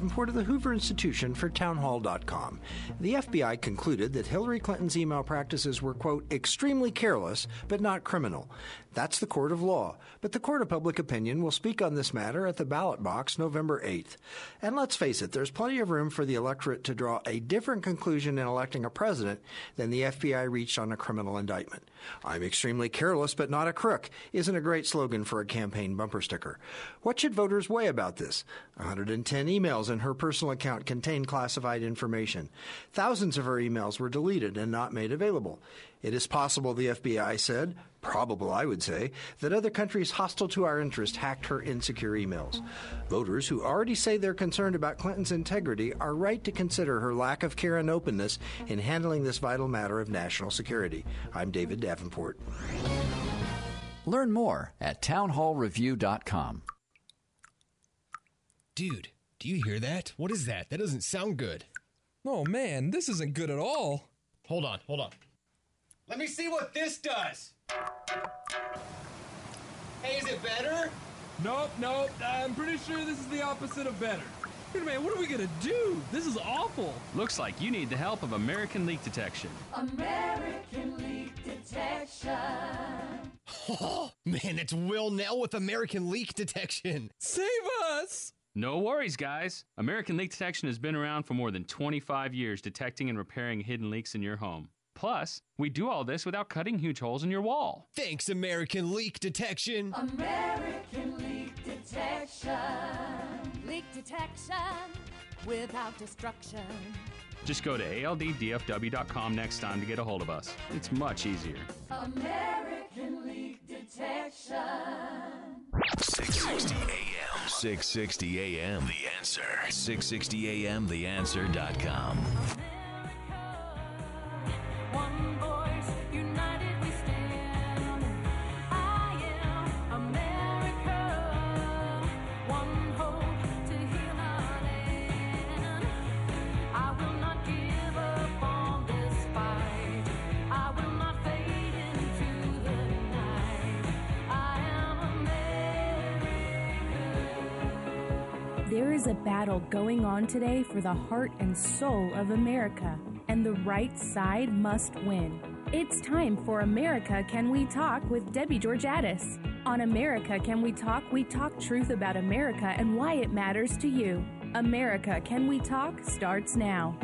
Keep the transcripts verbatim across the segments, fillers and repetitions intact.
Davenport of the Hoover Institution for townhall dot com. The F B I concluded that Hillary Clinton's email practices were, quote, extremely careless, but not criminal. That's the court of law, but the court of public opinion will speak on this matter at the ballot box November eighth. And let's face it, there's plenty of room for the electorate to draw a different conclusion in electing a president than the F B I reached on a criminal indictment. I'm extremely careless, but not a crook isn't a great slogan for a campaign bumper sticker. What should voters weigh about this? one hundred ten emails in her personal account contain classified information. Thousands of her emails were deleted and not made available. It is possible, the F B I said, probable I would say, that other countries hostile to our interest hacked her insecure emails. Voters who already say they're concerned about Clinton's integrity are right to consider her lack of care and openness in handling this vital matter of national security. I'm David Davenport. Learn more at townhall review dot com. Dude, do you hear that? What is that? That doesn't sound good. Oh man, this isn't good at all. Hold on, hold on. Let me see what this does. Hey, is it better? Nope, nope. I'm pretty sure this is the opposite of better. Wait, man, what are we gonna do? This is awful. Looks like you need the help of American Leak Detection. American Leak Detection. Oh, man, it's Will Nell with American Leak Detection. Save us! No worries, guys. American Leak Detection has been around for more than twenty-five years detecting and repairing hidden leaks in your home. Plus, we do all this without cutting huge holes in your wall. Thanks, American Leak Detection. American Leak Detection. Leak detection without destruction. Just go to A L D D F W dot com next time to get a hold of us. It's much easier. American Leak Detection. six sixty A M. six sixty A M. The Answer. six sixty A M the answer dot com. One voice, united we stand. I am America. One hope to heal our land. I will not give up on this fight. I will not fade into the night. I am America. There is a battle going on today for the heart and soul of America, and the right side must win. It's time for America Can We Talk with Debbie Georgatos. On America Can We Talk, we talk truth about America and why it matters to you. America Can We Talk starts now.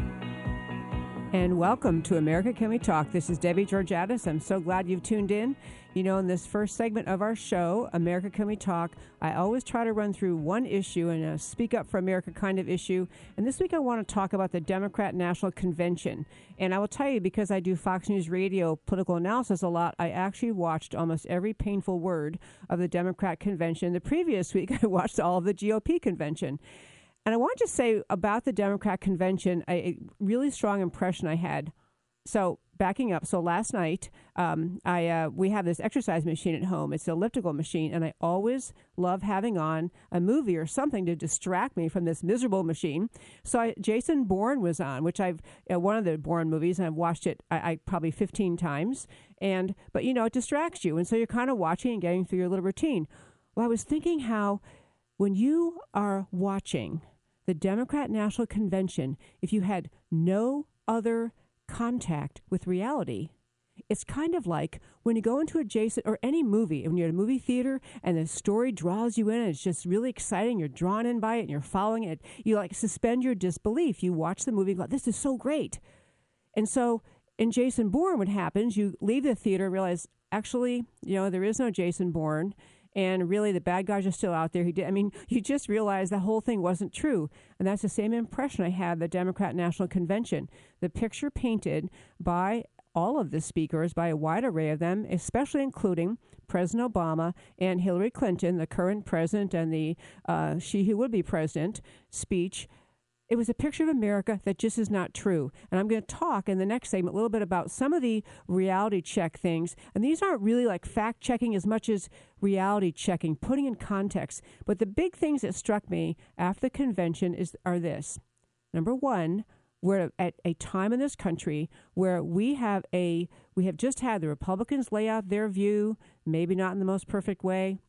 And welcome to America Can We Talk. This is Debbie Georgatos. I'm so glad you've tuned in. You know, in this first segment of our show, America Can We Talk, I always try to run through one issue and a Speak Up for America kind of issue. And this week I want to talk about the Democrat National Convention. And I will tell you, because I do Fox News Radio political analysis a lot, I actually watched almost every painful word of the Democrat convention. The previous week I watched all of the G O P convention. And I want to say about the Democrat convention, a, a really strong impression I had. So backing up, so last night, um, I uh, we have this exercise machine at home. It's an elliptical machine, and I always love having on a movie or something to distract me from this miserable machine. So I, Jason Bourne was on, which I've uh, one of the Bourne movies, and I've watched it I, I probably fifteen times. And but you know, it distracts you, and so you're kind of watching and getting through your little routine. Well, I was thinking how when you are watching the Democrat National Convention, if you had no other contact with reality, it's kind of like when you go into a Jason or any movie, when you're at a movie theater and the story draws you in and it's just really exciting, you're drawn in by it and you're following it, you like suspend your disbelief. You watch the movie and go, this is so great. And so in Jason Bourne, what happens, you leave the theater and realize, actually, you know, there is no Jason Bourne. And really, the bad guys are still out there. He did. I mean, you just realize the whole thing wasn't true. And that's the same impression I had at the Democrat National Convention. The picture painted by all of the speakers, by a wide array of them, especially including President Obama and Hillary Clinton, the current president and the uh, she who would be president speech. It was a picture of America that just is not true. And I'm going to talk in the next segment a little bit about some of the reality check things. And these aren't really like fact checking as much as reality checking, putting in context. But the big things that struck me after the convention is are this. Number one, we're at a time in this country where we have a we have just had the Republicans lay out their view, maybe not in the most perfect way.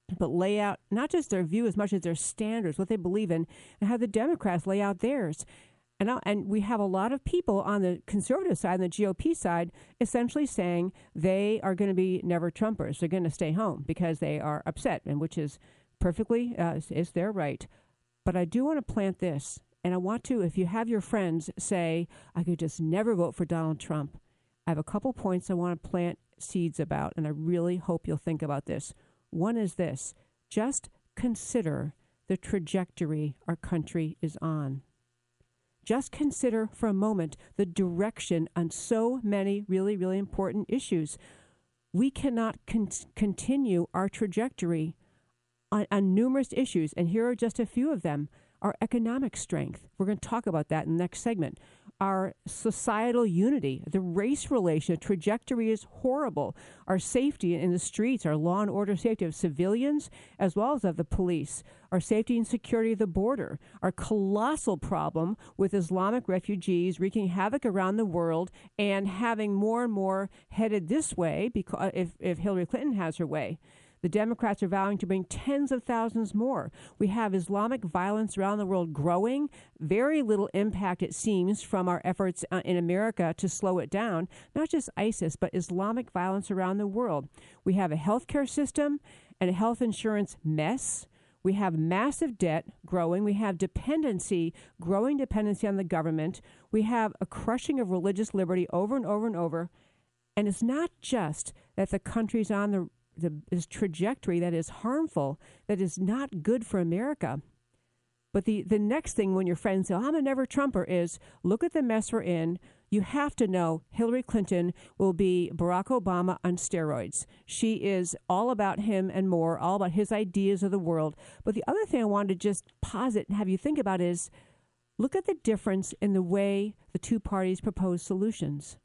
but lay out not just their view as much as their standards, what they believe in, and have the Democrats lay out theirs. And, and we have a lot of people on the conservative side and the G O P side essentially saying they are going to be never Trumpers. They're going to stay home because they are upset, and which is perfectly uh, is their right. But I do want to plant this, and I want to, if you have your friends say, I could just never vote for Donald Trump, I have a couple points I want to plant seeds about, and I really hope you'll think about this. One is this: just consider the trajectory our country is on. Just consider for a moment the direction on so many really, really important issues. We cannot con- continue our trajectory on, on numerous issues, and here are just a few of them. Our economic strength. We're going to talk about that in the next segment. Our societal unity, the race relation, trajectory is horrible. Our safety in the streets, our law and order safety of civilians, as well as of the police, our safety and security of the border, our colossal problem with Islamic refugees wreaking havoc around the world and having more and more headed this way because if, if Hillary Clinton has her way. The Democrats are vowing to bring tens of thousands more. We have Islamic violence around the world growing. Very little impact, it seems, from our efforts uh, in America to slow it down. Not just ISIS, but Islamic violence around the world. We have a healthcare system and a health insurance mess. We have massive debt growing. We have dependency, growing dependency on the government. We have a crushing of religious liberty over and over and over. And it's not just that the country's on the The, this trajectory that is harmful, that is not good for America. But the, the next thing when your friends say, oh, I'm a never Trumper, is look at the mess we're in. You have to know Hillary Clinton will be Barack Obama on steroids. She is all about him and more, all about his ideas of the world. But the other thing I wanted to just posit and have you think about is look at the difference in the way the two parties propose solutions.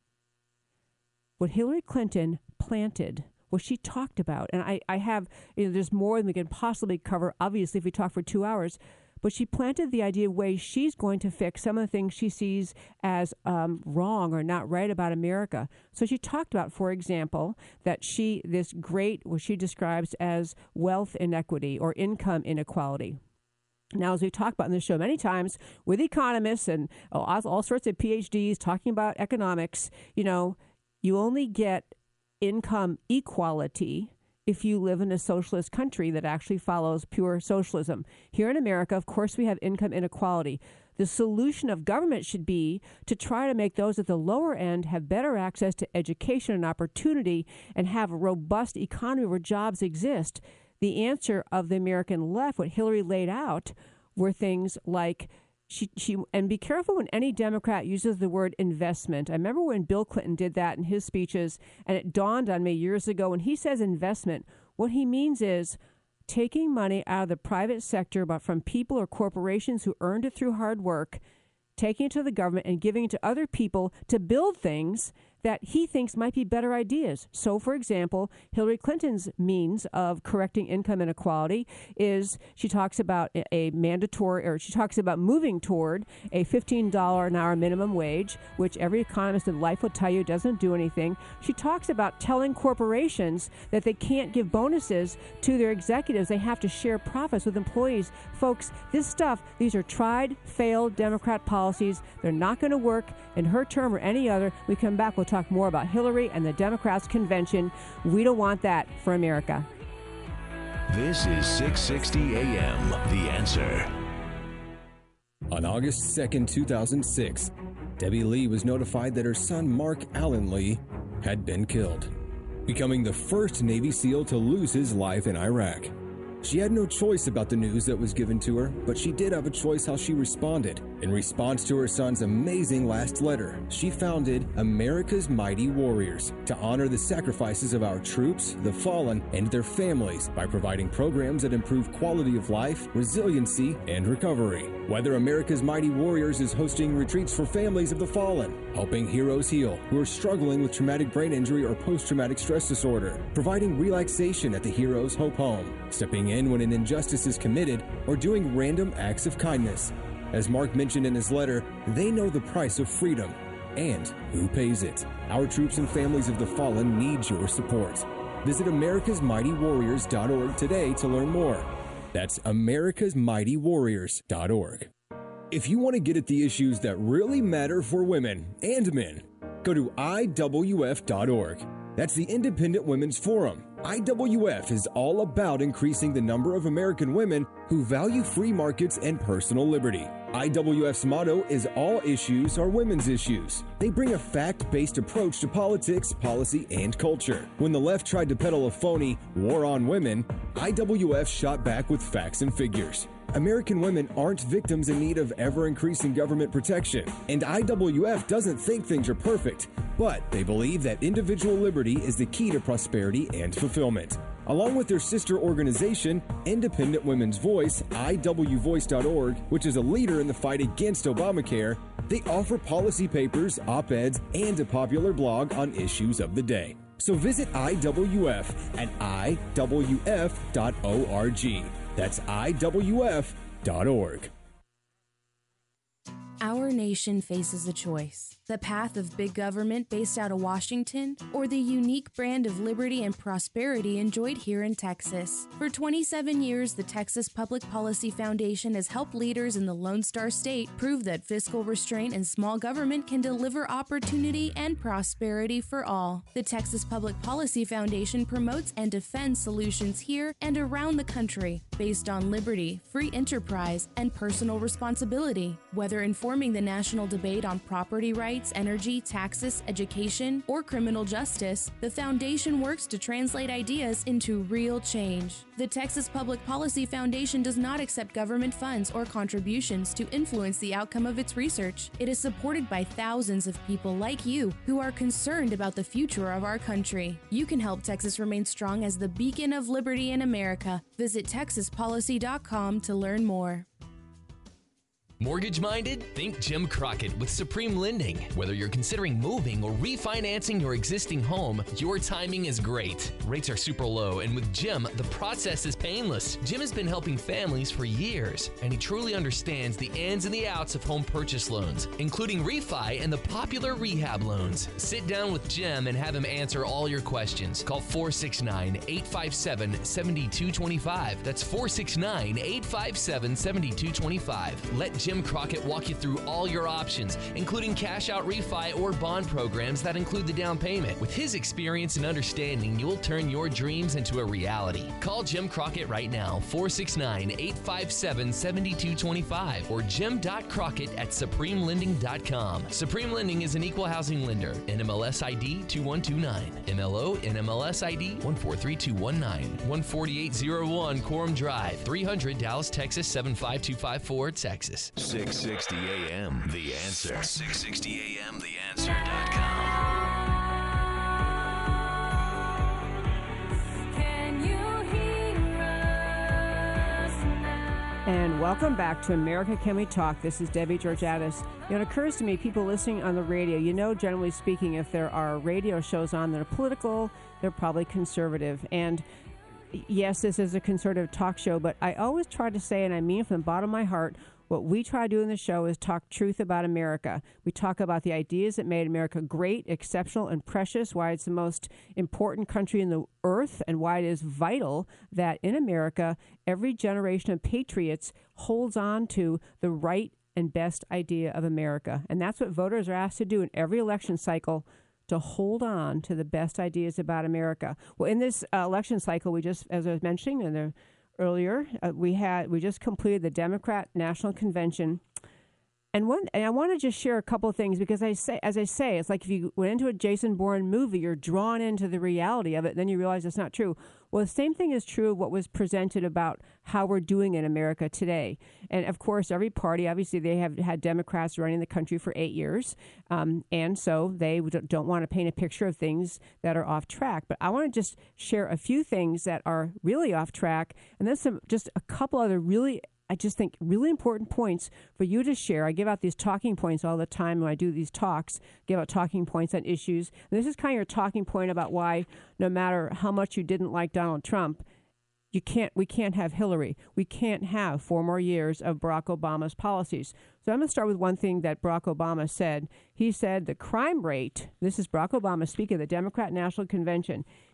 What Hillary Clinton planted, what she talked about, and I, I have, you know, there's more than we can possibly cover, obviously, if we talk for two hours, but she planted the idea of ways she's going to fix some of the things she sees as um, wrong or not right about America. So she talked about, for example, that she, this great, what she describes as wealth inequity or income inequality. Now, as we've talked about in this show many times with economists and all, all sorts of P H Ds talking about economics, you know, you only get income equality if you live in a socialist country that actually follows pure socialism. Here in America, of course, we have income inequality. The solution of government should be to try to make those at the lower end have better access to education and opportunity and have a robust economy where jobs exist. The answer of the American left, what Hillary laid out, were things like She, she, and be careful when any Democrat uses the word investment. I remember when Bill Clinton did that in his speeches, and it dawned on me years ago. When he says investment, what he means is taking money out of the private sector, but from people or corporations who earned it through hard work, taking it to the government and giving it to other people to build things that he thinks might be better ideas. So, for example, Hillary Clinton's means of correcting income inequality is she talks about a mandatory, or she talks about moving toward a fifteen dollars an hour minimum wage, which every economist in life will tell you doesn't do anything. She talks about telling corporations that they can't give bonuses to their executives. They have to share profits with employees. Folks, this stuff, these are tried, failed Democrat policies. They're not going to work in her term or any other. We come back, we'll talk more about Hillary and the Democrats' convention. We don't want that for America. This is six sixty A M, The Answer. On August second, two thousand six, Debbie Lee was notified that her son, Mark Allen Lee, had been killed, becoming the first Navy SEAL to lose his life in Iraq. She had no choice about the news that was given to her, but she did have a choice how she responded. In response to her son's amazing last letter, she founded America's Mighty Warriors to honor the sacrifices of our troops, the fallen, and their families by providing programs that improve quality of life, resiliency, and recovery. Whether America's Mighty Warriors is hosting retreats for families of the fallen, helping heroes heal who are struggling with traumatic brain injury or post-traumatic stress disorder, providing relaxation at the Heroes Hope Home, stepping in when an injustice is committed, or doing random acts of kindness. As Mark mentioned in his letter, they know the price of freedom and who pays it. Our troops and families of the fallen need your support. Visit americas mighty warriors dot org today to learn more. That's americas mighty warriors dot org. If you want to get at the issues that really matter for women and men, go to I W F dot org. That's the Independent Women's Forum. I W F is all about increasing the number of American women who value free markets and personal liberty. I W F's motto is all issues are women's issues. They bring a fact-based approach to politics, policy, and culture. When the left tried to peddle a phony war on women, I W F shot back with facts and figures. American women aren't victims in need of ever-increasing government protection, and I W F doesn't think things are perfect, but they believe that individual liberty is the key to prosperity and fulfillment. Along with their sister organization, Independent Women's Voice, I W voice dot org, which is a leader in the fight against Obamacare, they offer policy papers, op-eds, and a popular blog on issues of the day. So visit I W F at I W F dot org. That's I W F dot org. Our nation faces a choice: the path of big government based out of Washington, or the unique brand of liberty and prosperity enjoyed here in Texas. For twenty-seven years, the Texas Public Policy Foundation has helped leaders in the Lone Star State prove that fiscal restraint and small government can deliver opportunity and prosperity for all. The Texas Public Policy Foundation promotes and defends solutions here and around the country based on liberty, free enterprise, and personal responsibility. Whether informing the national debate on property rights, energy, taxes, education, or criminal justice, the foundation works to translate ideas into real change. The Texas Public Policy Foundation does not accept government funds or contributions to influence the outcome of its research. It is supported by thousands of people like you who are concerned about the future of our country. You can help Texas remain strong as the beacon of liberty in America. Visit texas policy dot com to learn more. Mortgage-minded? Think Jim Crockett with Supreme Lending. Whether you're considering moving or refinancing your existing home, your timing is great. Rates are super low, and with Jim, the process is painless. Jim has been helping families for years, and he truly understands the ins and the outs of home purchase loans, including refi and the popular rehab loans. Sit down with Jim and have him answer all your questions. Call four six nine, eight five seven, seven two two five. That's four six nine, eight five seven, seven two two five. Let Jim Jim Crockett walk you through all your options, including cash-out refi or bond programs that include the down payment. With his experience and understanding, you'll turn your dreams into a reality. Call Jim Crockett right now, four six nine, eight five seven, seven two two five or jim dot crockett at supreme lending dot com. Supreme Lending is an equal housing lender. N M L S I D two one two nine. M L O N M L S I D one four three two one nine. one forty-eight oh one Quorum Drive, three hundred Dallas, Texas seven five two five four, Texas. six sixty A M The Answer. six sixty A M the answer dot com. Can you hear us now? And welcome back to America Can We Talk. This is Debbie Georgiadis. You know, it occurs to me, people listening on the radio, you know, generally speaking, if there are radio shows on that are political, they're probably conservative. And yes, this is a conservative talk show, but I always try to say, and I mean it from the bottom of my heart, what we try to do in the show is talk truth about America. We talk about the ideas that made America great, exceptional, and precious, why it's the most important country in the earth, and why it is vital that in America, every generation of patriots holds on to the right and best idea of America. And that's what voters are asked to do in every election cycle, to hold on to the best ideas about America. Well, in this uh, election cycle, we just, as I was mentioning in the earlier, uh, we had we just completed the Democrat National Convention, and one and I want to just share a couple of things, because I say, as I say, it's like if you went into a Jason Bourne movie, you're drawn into the reality of it, and then you realize it's not true. Well, the same thing is true of what was presented about how we're doing in America today. And of course, every party, obviously, they have had Democrats running the country for eight years, um, and so they don't want to paint a picture of things that are off track. But I want to just share a few things that are really off track, and then some, just a couple other really, I just think, really important points for you to share. I give out these talking points all the time when I do these talks, give out talking points on issues. And this is kind of your talking point about why, no matter how much you didn't like Donald Trump, you can't, we can't have Hillary. We can't have four more years of Barack Obama's policies. So I'm going to start with one thing that Barack Obama said. He said the crime rate, this is Barack Obama speaking at the Democrat National Convention,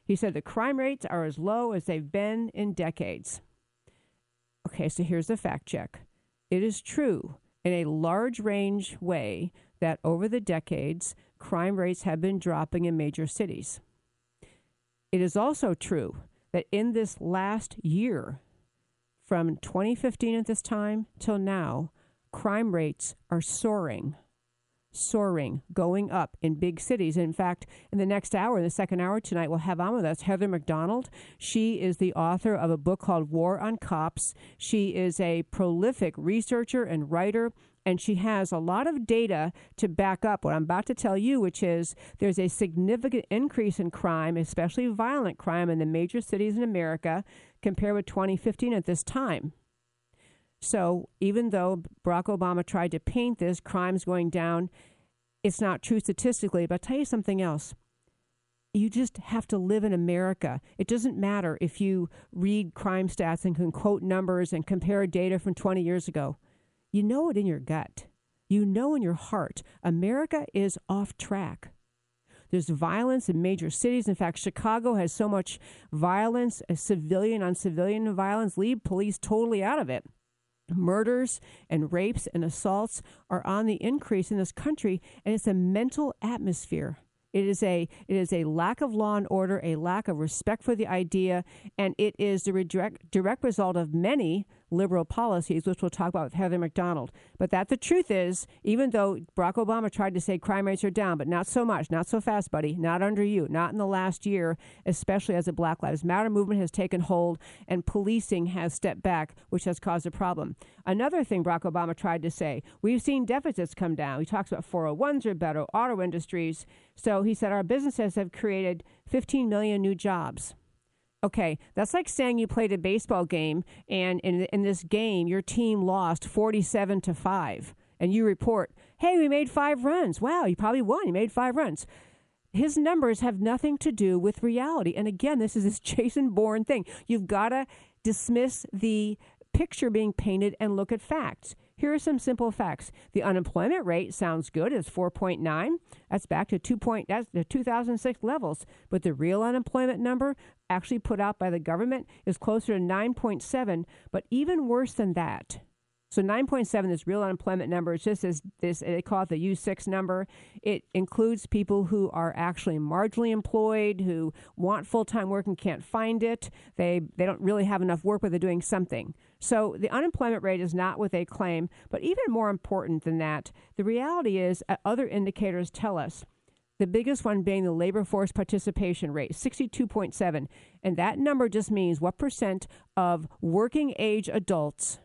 He said the crime rates are as low as they've been in decades. Okay, so here's the fact check. It is true in a large range way that over the decades, crime rates have been dropping in major cities. It is also true that in this last year, from twenty fifteen at this time till now, crime rates are soaring, soaring, going up in big cities. In fact, in the next hour, in the second hour tonight, we'll have on with us Heather McDonald. She is the author of a book called War on Cops. She is a prolific researcher and writer, and she has a lot of data to back up what I'm about to tell you, which is there's a significant increase in crime, especially violent crime, in the major cities in America compared with twenty fifteen at this time. So even though Barack Obama tried to paint this, crime's going down, it's not true statistically. But I'll tell you something else. You just have to live in America. It doesn't matter if you read crime stats and can quote numbers and compare data from twenty years ago. You know it in your gut. You know in your heart. America is off track. There's violence in major cities. In fact, Chicago has so much violence, a civilian on civilian violence, leave police totally out of it. Murders and rapes and assaults are on the increase in this country, and it's a mental atmosphere. It is a it is a lack of law and order, a lack of respect for the idea, and it is the direct, direct result of many liberal policies, which we'll talk about with Heather McDonald. But that the truth is, even though Barack Obama tried to say crime rates are down, but not so much, not so fast, buddy, not under you, not in the last year, especially as the Black Lives Matter movement has taken hold and policing has stepped back, which has caused a problem. Another thing Barack Obama tried to say, we've seen deficits come down. He talks about four oh ones are better, auto industries. So he said our businesses have created fifteen million new jobs. Okay, that's like saying you played a baseball game and in, in this game your team lost forty-seven to five and you report, hey, we made five runs. Wow, you probably won. You made five runs. His numbers have nothing to do with reality. And again, this is this Jason Bourne thing. You've got to dismiss the picture being painted and look at facts. Here are some simple facts. The unemployment rate sounds good. It's four point nine. That's back to two point, that's the two thousand six levels. But the real unemployment number actually put out by the government is closer to nine point seven. But even worse than that. So nine point seven, this real unemployment number, is just as this, they call it the U six number. It includes people who are actually marginally employed, who want full-time work and can't find it. They they don't really have enough work, but they're doing something. So the unemployment rate is not what they claim. But even more important than that, the reality is uh, other indicators tell us, the biggest one being the labor force participation rate, sixty-two point seven. And that number just means what percent of working age adults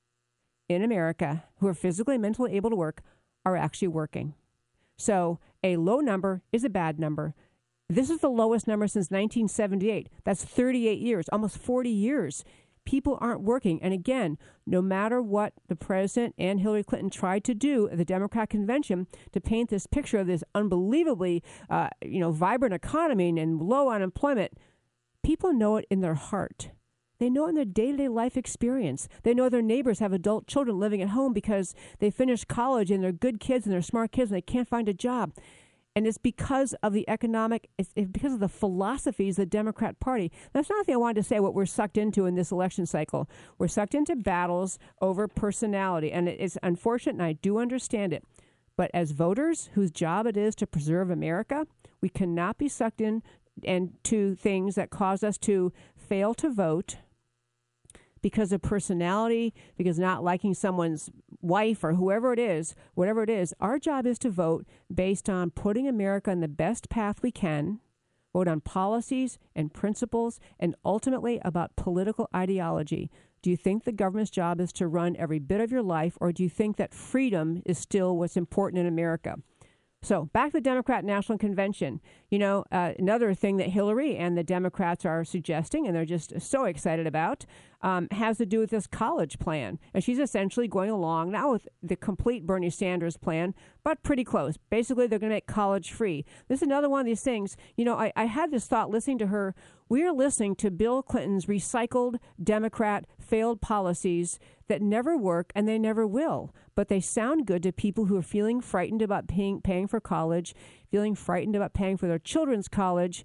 in America who are physically and mentally able to work are actually working. So a low number is a bad number. This is the lowest number since nineteen seventy-eight. That's thirty-eight years, almost forty years. People aren't working. And again, no matter what the president and Hillary Clinton tried to do at the Democrat convention to paint this picture of this unbelievably uh, you know, vibrant economy and low unemployment, people know it in their heart. They know in their day-to-day life experience. They know their neighbors have adult children living at home because they finished college and they're good kids and they're smart kids and they can't find a job. And it's because of the economic, it's because of the philosophies of the Democrat Party. That's another thing I wanted to say, what we're sucked into in this election cycle. We're sucked into battles over personality. And it's unfortunate, and I do understand it. But as voters whose job it is to preserve America, we cannot be sucked in and to things that cause us to fail to vote because of personality, because not liking someone's wife or whoever it is, whatever it is. Our job is to vote based on putting America on the best path we can, vote on policies and principles, and ultimately about political ideology. Do you think the government's job is to run every bit of your life, or do you think that freedom is still what's important in America? So back to the Democrat National Convention. You know, uh, another thing that Hillary and the Democrats are suggesting, and they're just so excited about, um, has to do with this college plan. And she's essentially going along, not with the complete Bernie Sanders plan, but pretty close. Basically, they're going to make college free. This is another one of these things. You know, I, I had this thought listening to her. We are listening to Bill Clinton's recycled Democrat failed policies that never work and they never will. But they sound good to people who are feeling frightened about paying, paying for college, feeling frightened about paying for their children's college.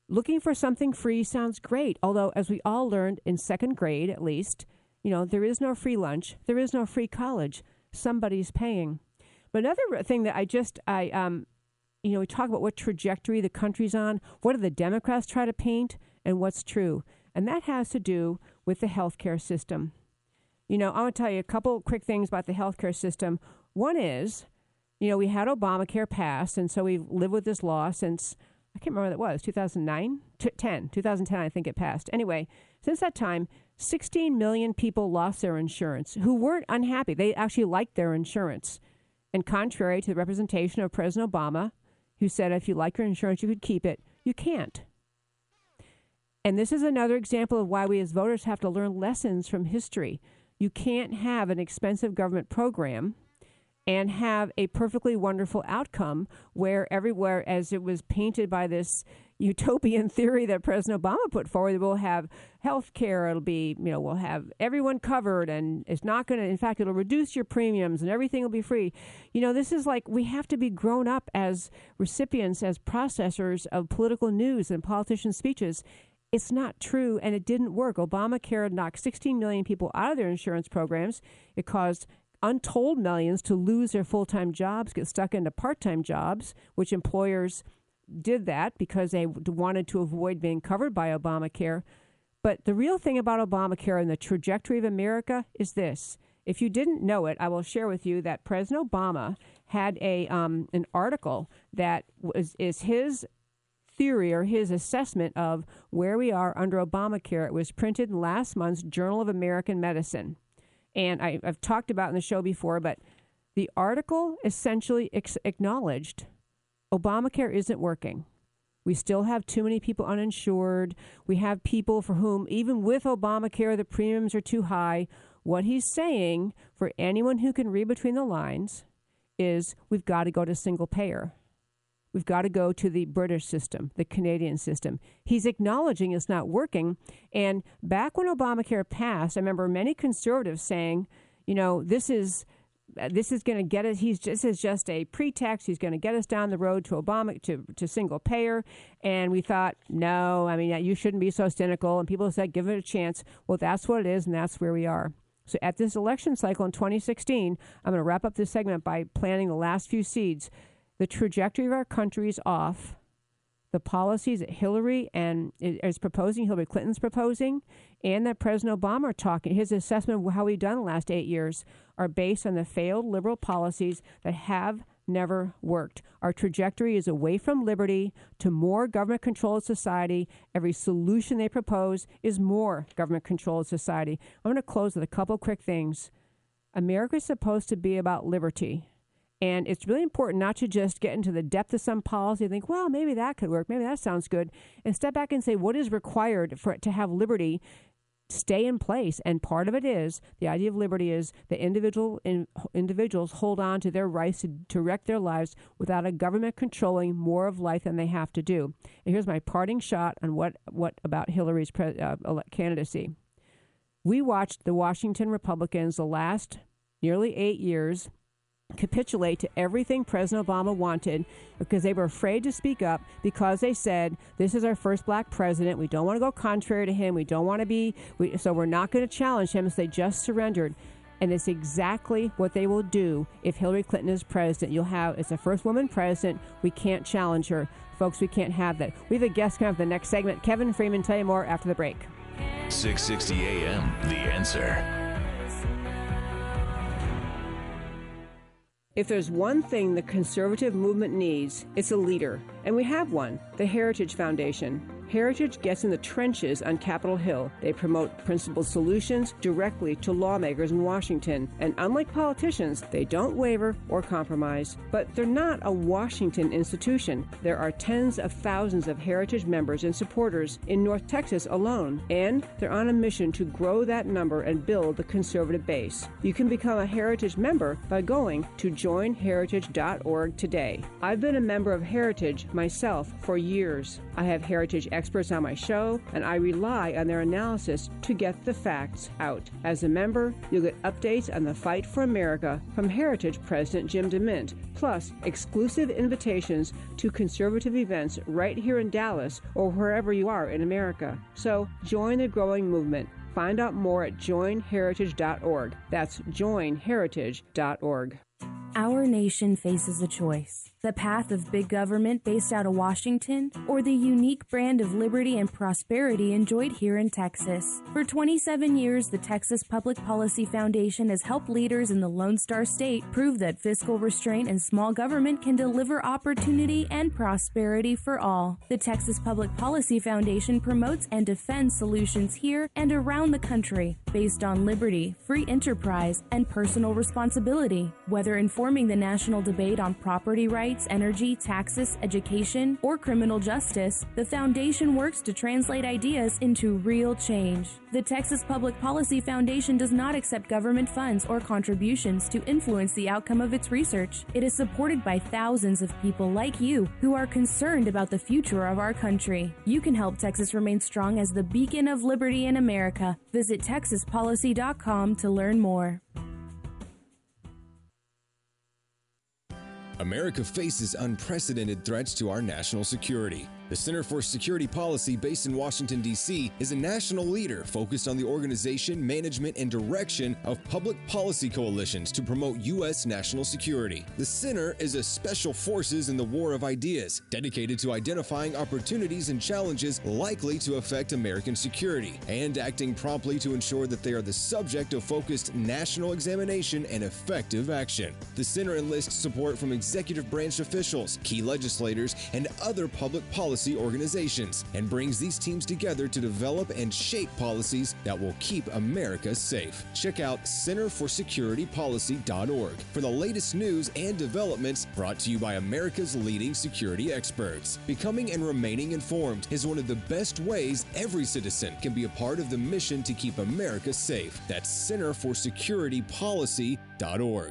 looking for something free sounds great. Although, as we all learned in second grade, at least, you know, there is no free lunch. There is no free college. Somebody's paying. But another thing that I just, I, um, you know, we talk about what trajectory the country's on. What do the Democrats try to paint and what's true? And that has to do with the healthcare system. You know, I want to tell you a couple quick things about the healthcare system. One is, you know, we had Obamacare pass, and so we've lived with this law since, I can't remember what it was, two thousand nine? ten, two thousand ten, I think it passed. Anyway, since that time, sixteen million people lost their insurance who weren't unhappy. They actually liked their insurance. And contrary to the representation of President Obama, who said if you like your insurance, you could keep it, you can't. And this is another example of why we as voters have to learn lessons from history. You can't have an expensive government program and have a perfectly wonderful outcome where everywhere, as it was painted by this utopian theory that President Obama put forward, we'll have health care, it'll be, you know, we'll have everyone covered, and it's not going to, in fact, it'll reduce your premiums and everything will be free. You know, this is like, we have to be grown up as recipients, as processors of political news and politicians' speeches. It's not true, and it didn't work. Obamacare knocked sixteen million people out of their insurance programs. It caused untold millions to lose their full-time jobs, get stuck into part-time jobs, which employers did that because they wanted to avoid being covered by Obamacare. But the real thing about Obamacare and the trajectory of America is this. If you didn't know it, I will share with you that President Obama had a um, an article that was is his theory or his assessment of where we are under Obamacare. It was printed in last month's Journal of American Medicine. And I, I've talked about it in the show before, but the article essentially ex- acknowledged Obamacare isn't working. We still have too many people uninsured. We have people for whom, even with Obamacare, the premiums are too high. What he's saying, for anyone who can read between the lines, is we've got to go to single payer. We've got to go to the British system, the Canadian system. He's acknowledging it's not working. And back when Obamacare passed, I remember many conservatives saying, you know, this is this is going to get us. He's this is just a pretext. He's going to get us down the road to Obama to to single payer. And we thought, no, I mean, you shouldn't be so cynical. And people said, give it a chance. Well, that's what it is, and that's where we are. So at this election cycle in twenty sixteen, I'm going to wrap up this segment by planting the last few seeds. The trajectory of our country is off. The policies that Hillary and is proposing, Hillary Clinton's proposing, and that President Obama are talking, his assessment of how we've done the last eight years, are based on the failed liberal policies that have never worked. Our trajectory is away from liberty to more government control of society. Every solution they propose is more government control of society. I'm going to close with a couple quick things. America is supposed to be about liberty. And it's really important not to just get into the depth of some policy and think, well, maybe that could work. Maybe that sounds good. And step back and say, what is required for it to have liberty stay in place? And part of it is, the idea of liberty is the individual in, individuals hold on to their rights to direct their lives without a government controlling more of life than they have to do. And here's my parting shot on what, what about Hillary's pre, uh, candidacy. We watched the Washington Republicans the last nearly eight years capitulate to everything President Obama wanted because they were afraid to speak up, because they said, this is our first black president. We don't want to go contrary to him. We don't want to be, we, so we're not going to challenge him. So they just surrendered. And it's exactly what they will do if Hillary Clinton is president. You'll have, it's the first woman president. We can't challenge her. Folks, we can't have that. We have a guest coming up in the next segment. Kevin Freeman, tell you more after the break. six sixty A M, The Answer. If there's one thing the conservative movement needs, it's a leader. And we have one, the Heritage Foundation. Heritage gets in the trenches on Capitol Hill. They promote principled solutions directly to lawmakers in Washington. And unlike politicians, they don't waver or compromise. But they're not a Washington institution. There are tens of thousands of Heritage members and supporters in North Texas alone. And they're on a mission to grow that number and build the conservative base. You can become a Heritage member by going to join heritage dot org today. I've been a member of Heritage myself for years. I have heritage experts on my show, and I rely on their analysis to get the facts out. As a member, you'll get updates on the fight for America from Heritage President Jim DeMint, plus exclusive invitations to conservative events right here in Dallas or wherever you are in America. So join the growing movement. Find out more at join heritage dot org. That's join heritage dot org. Our nation faces a choice: the path of big government based out of Washington, or the unique brand of liberty and prosperity enjoyed here in Texas. For twenty-seven years, the Texas Public Policy Foundation has helped leaders in the Lone Star State prove that fiscal restraint and small government can deliver opportunity and prosperity for all. The Texas Public Policy Foundation promotes and defends solutions here and around the country based on liberty, free enterprise, and personal responsibility. Whether informing the national debate on property rights, energy, taxes, education, or criminal justice, the foundation works to translate ideas into real change. The Texas Public Policy Foundation does not accept government funds or contributions to influence the outcome of its research. It is supported by thousands of people like you who are concerned about the future of our country. You can help Texas remain strong as the beacon of liberty in America. Visit texas policy dot com to learn more. America faces unprecedented threats to our national security. The Center for Security Policy, based in Washington, D C, is a national leader focused on the organization, management, and direction of public policy coalitions to promote U S national security. The center is a special forces in the war of ideas, dedicated to identifying opportunities and challenges likely to affect American security, and acting promptly to ensure that they are the subject of focused national examination and effective action. The center enlists support from executive branch officials, key legislators, and other public policy organizations, and brings these teams together to develop and shape policies that will keep America safe. Check out center for security policy dot org for the latest news and developments, brought to you by America's leading security experts. Becoming and remaining informed is one of the best ways every citizen can be a part of the mission to keep America safe. That's center for security policy dot org.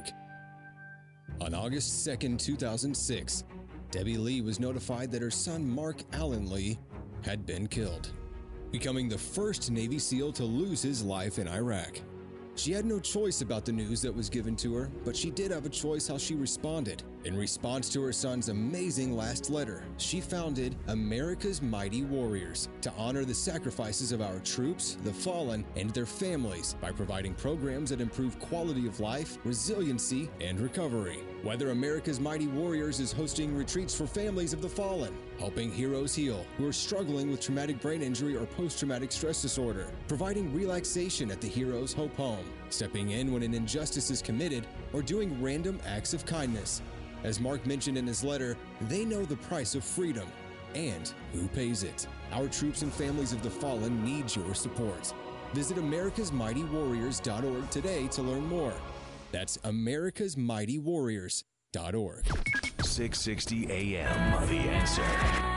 On August second, two thousand six, Debbie Lee was notified that her son Mark Allen Lee had been killed, becoming the first Navy SEAL to lose his life in Iraq. She had no choice about the news that was given to her, but she did have a choice how she responded. In response to her son's amazing last letter, she founded America's Mighty Warriors to honor the sacrifices of our troops, the fallen, and their families by providing programs that improve quality of life, resiliency, and recovery. Whether America's Mighty Warriors is hosting retreats for families of the fallen, helping heroes heal who are struggling with traumatic brain injury or post-traumatic stress disorder, providing relaxation at the Heroes Hope Home, stepping in when an injustice is committed, or doing random acts of kindness. As Mark mentioned in his letter, they know the price of freedom and who pays it. Our troops and families of the fallen need your support. Visit americas mighty warriors dot org today to learn more. That's americas mighty warriors dot org. six sixty A M, The Answer.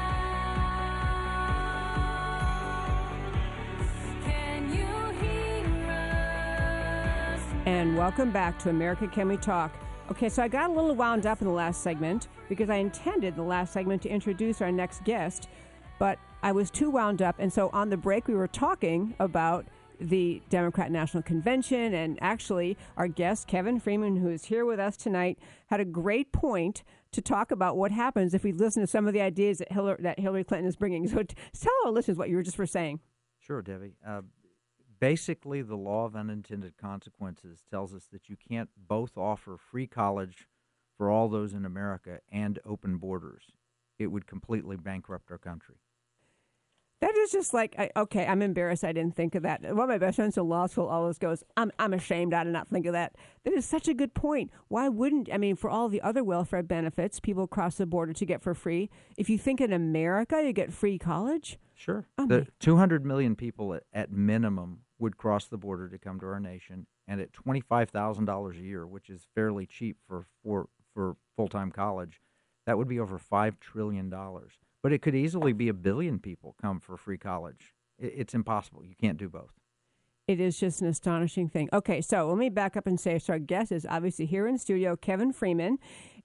And welcome back to America Can We Talk. Okay, so I got a little wound up in the last segment because I intended the last segment to introduce our next guest, but I was too wound up. And so on the break, we were talking about the Democrat National Convention, and actually our guest, Kevin Freeman, who is here with us tonight, had a great point to talk about what happens if we listen to some of the ideas that Hillary, that Hillary Clinton is bringing. So t- tell our listeners what you were just for saying. Sure, Debbie. Uh, basically, the law of unintended consequences tells us that you can't both offer free college for all those in America and open borders. It would completely bankrupt our country. That is just like, I, okay, I'm embarrassed I didn't think of that. One of my best friends in law school always goes, I'm I'm ashamed I did not think of that. That is such a good point. Why wouldn't, I mean, for all the other welfare benefits people cross the border to get for free, if you think in America you get free college? Sure. Oh the two hundred million people at, at minimum would cross the border to come to our nation, and at twenty-five thousand dollars a year, which is fairly cheap for, for, for full-time college, that would be over five trillion dollars. But it could easily be a billion people come for free college. It's impossible. You can't do both. It is just an astonishing thing. Okay, so let me back up and say, so our guest is obviously here in studio, Kevin Freeman,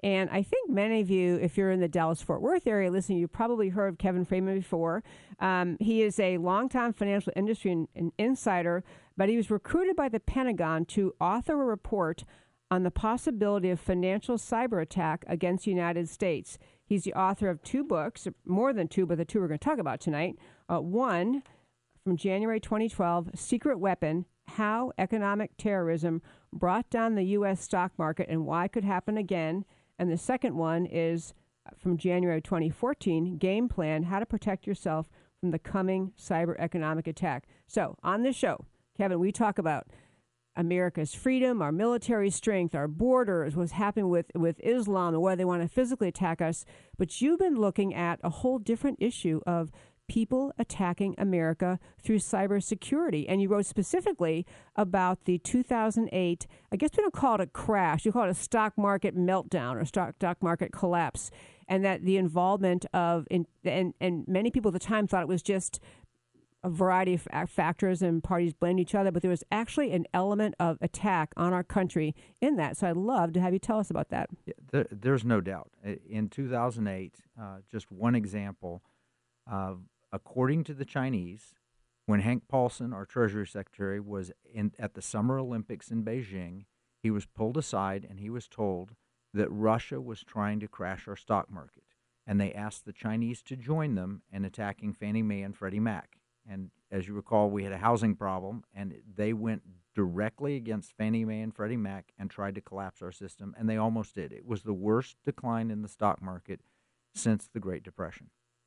And I think many of you, if you're in the Dallas-Fort Worth area listening, you've probably heard of Kevin Freeman before. Um, he is a longtime financial industry in, in insider, but he was recruited by the Pentagon to author a report on the possibility of financial cyber attack against the United States. He's the author of two books, more than two, but the two we're going to talk about tonight. Uh, one from January twenty twelve, Secret Weapon, How Economic Terrorism Brought Down the U S Stock Market and Why It Could Happen Again. And the second one is from January twenty fourteen, Game Plan, How to Protect Yourself from the Coming Cyber Economic Attack. So on this show, Kevin, we talk about America's freedom, our military strength, our borders, what's happening with, with Islam and whether they want to physically attack us. But you've been looking at a whole different issue of people attacking America through cybersecurity. And you wrote specifically about the two thousand eight, I guess we don't call it a crash, you call it a stock market meltdown or stock, stock market collapse, and that the involvement of, in, and, and many people at the time thought it was just a variety of factors and parties blamed each other, but there was actually an element of attack on our country in that. So I'd love to have you tell us about that. Yeah, there, there's no doubt. In two thousand eight, uh, just one example, uh, according to the Chinese, when Hank Paulson, our Treasury Secretary, was in, at the Summer Olympics in Beijing, he was pulled aside and he was told that Russia was trying to crash our stock market. And they asked the Chinese to join them in attacking Fannie Mae and Freddie Mac. And as you recall, we had a housing problem, and they went directly against Fannie Mae and Freddie Mac and tried to collapse our system, and they almost did. It was the worst decline in the stock market since the Great Depression.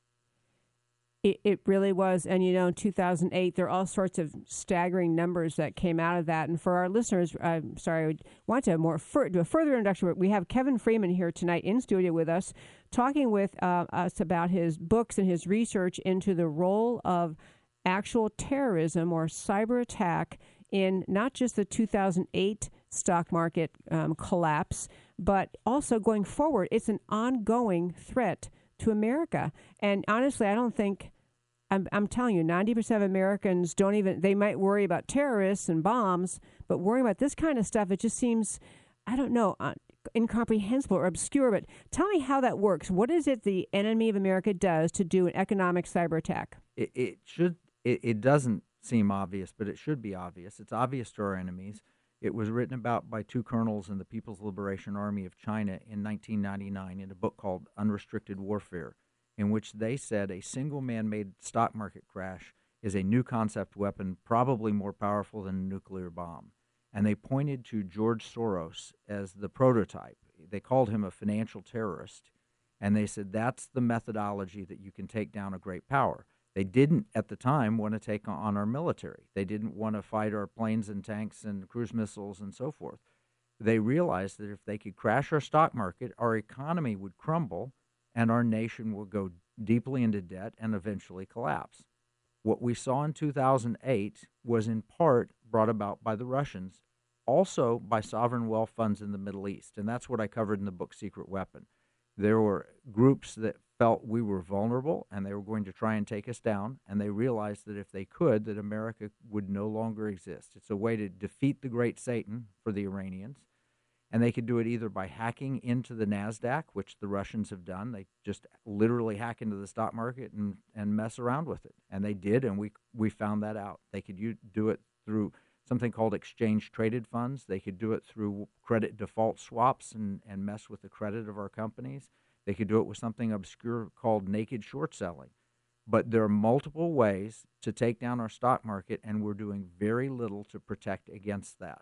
It, it really was. And, you know, in two thousand eight, there are all sorts of staggering numbers that came out of that. And for our listeners, I'm sorry, I want to more fur- do a further introduction. We have Kevin Freeman here tonight in studio with us, talking with uh, us about his books and his research into the role of actual terrorism or cyber attack in not just the two thousand eight stock market um, collapse, but also going forward. It's an ongoing threat to America. And honestly, I don't think, I'm, I'm telling you, ninety percent of Americans don't even, they might worry about terrorists and bombs, but worrying about this kind of stuff, it just seems, I don't know, uh, incomprehensible or obscure. But tell me how that works. What is it the enemy of America does to do an economic cyber attack? It, it should It, it doesn't seem obvious, but it should be obvious. It's obvious to our enemies. It was written about by two colonels in the People's Liberation Army of China in nineteen ninety-nine in a book called Unrestricted Warfare, in which they said a single man-made stock market crash is a new concept weapon, probably more powerful than a nuclear bomb. And they pointed to George Soros as the prototype. They called him a financial terrorist, and they said that's the methodology that you can take down a great power. They didn't, at the time, want to take on our military. They didn't want to fight our planes and tanks and cruise missiles and so forth. They realized that if they could crash our stock market, our economy would crumble and our nation would go deeply into debt and eventually collapse. What we saw in two thousand eight was in part brought about by the Russians, also by sovereign wealth funds in the Middle East. And that's what I covered in the book Secret Weapon. There were groups that felt we were vulnerable and they were going to try and take us down, and they realized that if they could, that America would no longer exist. It's a way to defeat the great Satan for the Iranians, and they could do it either by hacking into the NASDAQ, which the Russians have done. They just literally hack into the stock market and, and mess around with it, and they did, and we we found that out. They could u- do it through something called exchange-traded funds. They could do it through credit default swaps and, and mess with the credit of our companies. They could do it with something obscure called naked short selling. But there are multiple ways to take down our stock market, and we're doing very little to protect against that.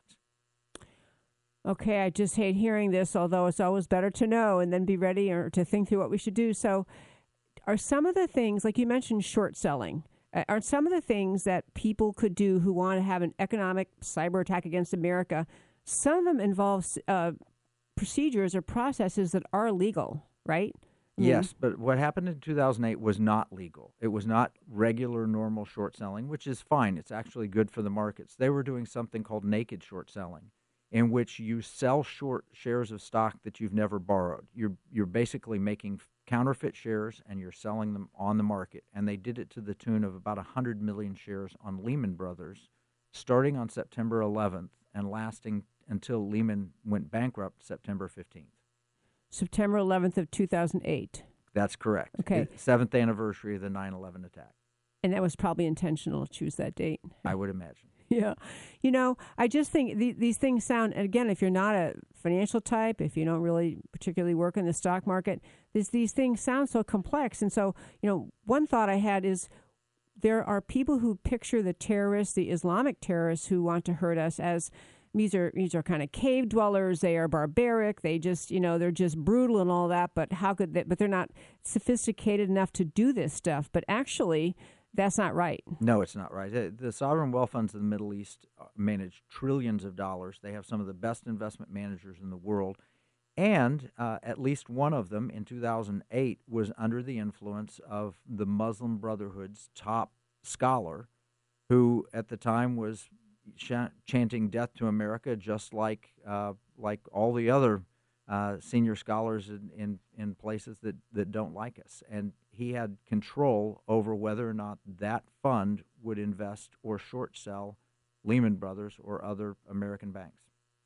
Okay, I just hate hearing this, although it's always better to know and then be ready or to think through what we should do. So are some of the things, like you mentioned short selling, are some of the things that people could do who want to have an economic cyber attack against America, some of them involve uh, procedures or processes that are legal, right? I mean, yes, but what happened in two thousand eight was not legal. It was not regular, normal short selling, which is fine. It's actually good for the markets. They were doing something called naked short selling, in which you sell short shares of stock that you've never borrowed. You're you're basically making counterfeit shares and you're selling them on the market. And they did it to the tune of about one hundred million shares on Lehman Brothers, starting on September eleventh and lasting until Lehman went bankrupt September fifteenth. September eleventh of two thousand eight. That's correct. Okay. The seventh anniversary of the nine eleven attack. And that was probably intentional to choose that date. I would imagine. Yeah. You know, I just think the, these things sound, and again, if you're not a financial type, if you don't really particularly work in the stock market, this, these things sound so complex. And so, you know, one thought I had is there are people who picture the terrorists, the Islamic terrorists who want to hurt us as these are these are kind of cave dwellers. They are barbaric. They just, you know, they're just brutal and all that. But how could they, but they're not sophisticated enough to do this stuff. But actually, that's not right. No, it's not right. Uh, The sovereign wealth funds of the Middle East uh, manage trillions of dollars. They have some of the best investment managers in the world. And uh, at least one of them in two thousand eight was under the influence of the Muslim Brotherhood's top scholar, who at the time was ch- chanting death to America, just like uh, like all the other uh, senior scholars in, in, in places that, that don't like us. And he had control over whether or not that fund would invest or short sell Lehman Brothers or other American banks.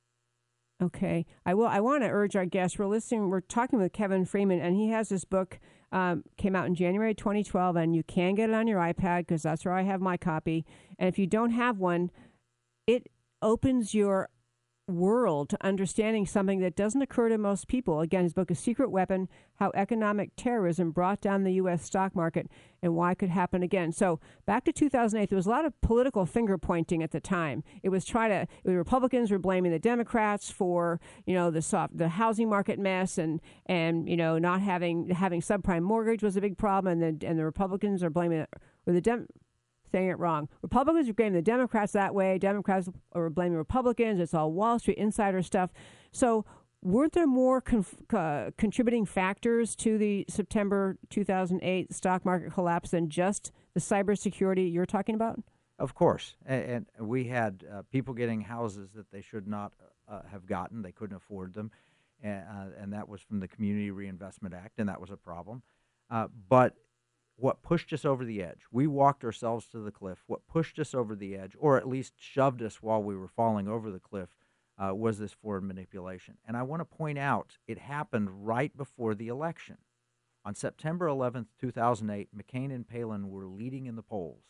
Okay, I will. I want to urge our guests. We're listening. We're talking with Kevin Freeman, and he has this book. Um, came out in January twenty twelve, and you can get it on your iPad because that's where I have my copy. And if you don't have one, it opens your world to understanding something that doesn't occur to most people. Again, his book is Secret Weapon: How Economic Terrorism Brought Down the U S Stock Market and Why It Could Happen Again. So back to two thousand eight, there was a lot of political finger pointing at the time. It was try to the Republicans were blaming the Democrats for, you know, the soft the housing market mess and and you know not having having subprime mortgage was a big problem, and the and the Republicans are blaming it, or the Dem saying it wrong. Republicans were blaming the Democrats that way. Democrats were blaming Republicans. It's all Wall Street insider stuff. So weren't there more conf- uh, contributing factors to the September two thousand eight stock market collapse than just the cybersecurity you're talking about? Of course. And, and we had uh, people getting houses that they should not uh, have gotten. They couldn't afford them. And, uh, and that was from the Community Reinvestment Act, and that was a problem. Uh, but what pushed us over the edge, we walked ourselves to the cliff. What pushed us over the edge, or at least shoved us while we were falling over the cliff, uh, was this foreign manipulation. And I want to point out, it happened right before the election. On September eleventh, two thousand eight, McCain and Palin were leading in the polls.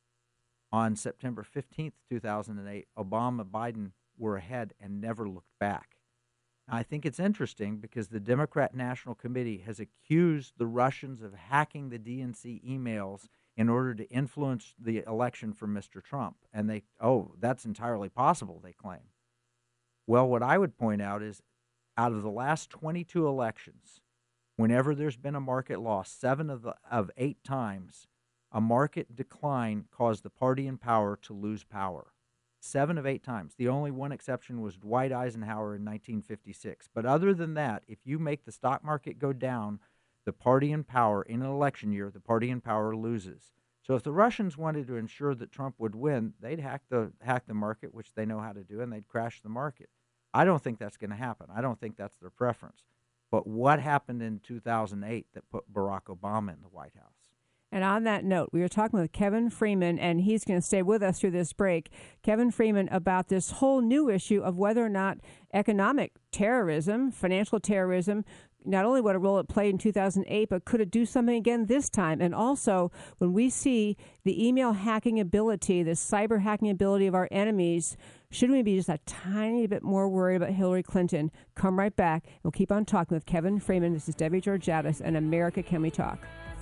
On September fifteenth, two thousand eight, Obama and Biden were ahead and never looked back. I think it's interesting because the Democrat National Committee has accused the Russians of hacking the D N C emails in order to influence the election for Mister Trump. And they, oh, that's entirely possible, they claim. Well, what I would point out is out of the last twenty-two elections, whenever there's been a market loss, seven of, the, of eight times, a market decline caused the party in power to lose power. Seven of eight times. The only one exception was Dwight Eisenhower in nineteen fifty-six. But other than that, if you make the stock market go down, the party in power in an election year, the party in power loses. So if the Russians wanted to ensure that Trump would win, they'd hack the hack the market, which they know how to do, and they'd crash the market. I don't think that's going to happen. I don't think that's their preference. But what happened in two thousand eight that put Barack Obama in the White House? And on that note, we were talking with Kevin Freeman, and he's going to stay with us through this break. Kevin Freeman, about this whole new issue of whether or not economic terrorism, financial terrorism, not only what a role it played in two thousand eight, but could it do something again this time? And also, when we see the email hacking ability, the cyber hacking ability of our enemies, shouldn't we be just a tiny bit more worried about Hillary Clinton? Come right back. We'll keep on talking with Kevin Freeman. This is Debbie Georgiadis, and America Can We Talk?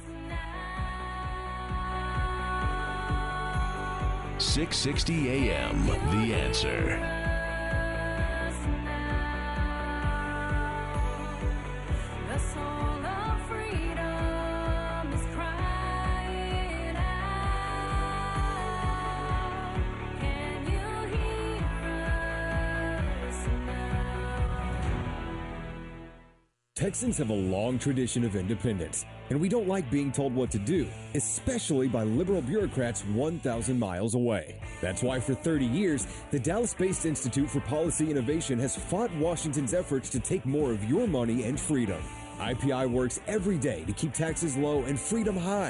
six sixty A M, The Answer. The soul of freedom is crying out. Can you hear us now? Texans have a long tradition of independence, and we don't like being told what to do, especially by liberal bureaucrats one thousand miles away. That's why for thirty years, the Dallas-based Institute for Policy Innovation has fought Washington's efforts to take more of your money and freedom. I P I works every day to keep taxes low and freedom high.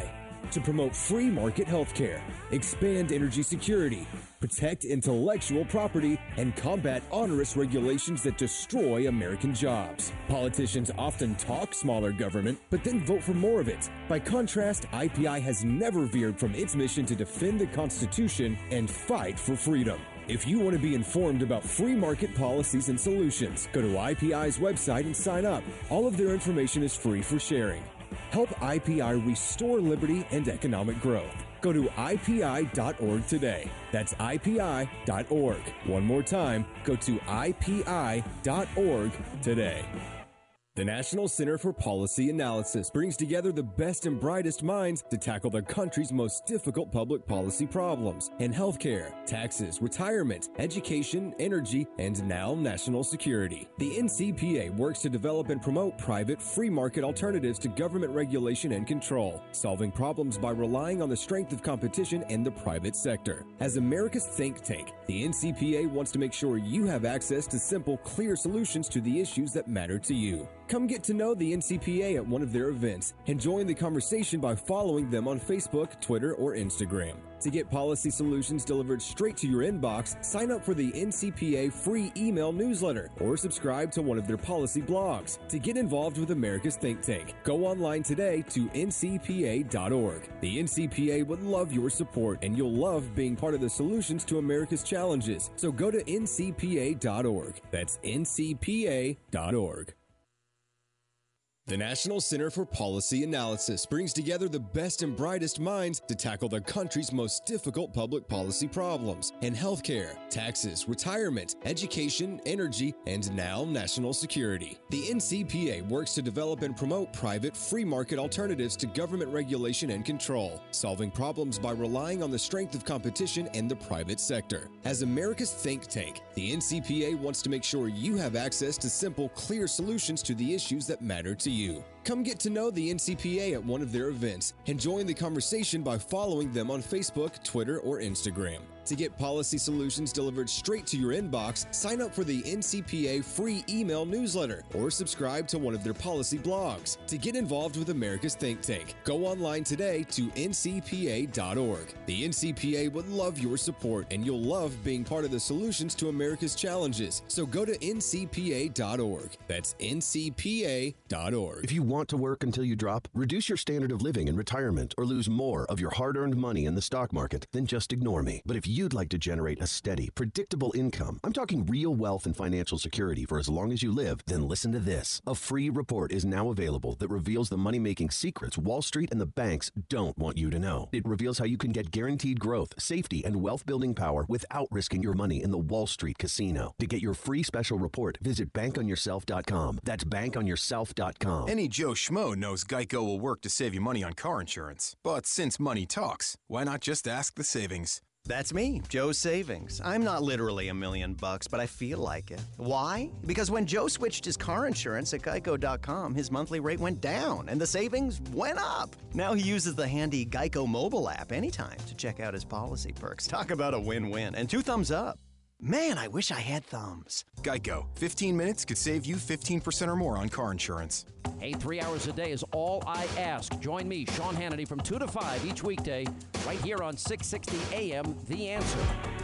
to promote free market healthcare, expand energy security, protect intellectual property, and combat onerous regulations that destroy American jobs. Politicians often talk smaller government, but then vote for more of it. By contrast, I P I has never veered from its mission to defend the Constitution and fight for freedom. If you want to be informed about free market policies and solutions, go to I P I's website and sign up. All of their information is free for sharing. Help I P I restore liberty and economic growth. Go to I P I dot org today. That's I P I dot org. One more time, go to I P I dot org today. The National Center for Policy Analysis brings together the best and brightest minds to tackle the country's most difficult public policy problems in healthcare, taxes, retirement, education, energy, and now national security. The N C P A works to develop and promote private, free market alternatives to government regulation and control, solving problems by relying on the strength of competition in the private sector. As America's think tank, the N C P A wants to make sure you have access to simple, clear solutions to the issues that matter to you. Come get to know the N C P A at one of their events and join the conversation by following them on Facebook, Twitter, or Instagram. To get policy solutions delivered straight to your inbox, sign up for the N C P A free email newsletter or subscribe to one of their policy blogs. To get involved with America's think tank, go online today to N C P A dot org. The N C P A would love your support, and you'll love being part of the solutions to America's challenges. So go to N C P A dot org. That's N C P A dot org. The National Center for Policy Analysis brings together the best and brightest minds to tackle the country's most difficult public policy problems in healthcare, taxes, retirement, education, energy, and now national security. The N C P A works to develop and promote private, free market alternatives to government regulation and control, solving problems by relying on the strength of competition in the private sector. As America's think tank, the N C P A wants to make sure you have access to simple, clear solutions to the issues that matter to you. You. Come get to know the N C P A at one of their events and join the conversation by following them on Facebook, Twitter, or Instagram. To get policy solutions delivered straight to your inbox, sign up for the N C P A free email newsletter or subscribe to one of their policy blogs. To get involved with America's think tank, go online today to N C P A dot org. The N C P A would love your support, and you'll love being part of the solutions to America's challenges. So go to N C P A dot org. That's N C P A dot org. If you want to work until you drop, reduce your standard of living in retirement, or lose more of your hard-earned money in the stock market, then just ignore me. But if you'd like to generate a steady, predictable income, I'm talking real wealth and financial security for as long as you live, then listen to this. A free report is now available that reveals the money-making secrets Wall Street and the banks don't want you to know. It reveals how you can get guaranteed growth, safety, and wealth-building power without risking your money in the Wall Street casino. To get your free special report, visit bank on yourself dot com. That's bank on yourself dot com. Any Joe Schmo knows Geico will work to save you money on car insurance. But since money talks, why not just ask the savings? That's me, Joe Savings. I'm not literally a million bucks, but I feel like it. Why? Because when Joe switched his car insurance at geico dot com, his monthly rate went down and the savings went up. Now he uses the handy Geico mobile app anytime to check out his policy perks. Talk about a win-win. And two thumbs up. Man, I wish I had thumbs. Geico. fifteen minutes could save you fifteen percent or more on car insurance. Hey, three hours a day is all I ask. Join me, Sean Hannity, from two to five each weekday, right here on six sixty A M, The Answer.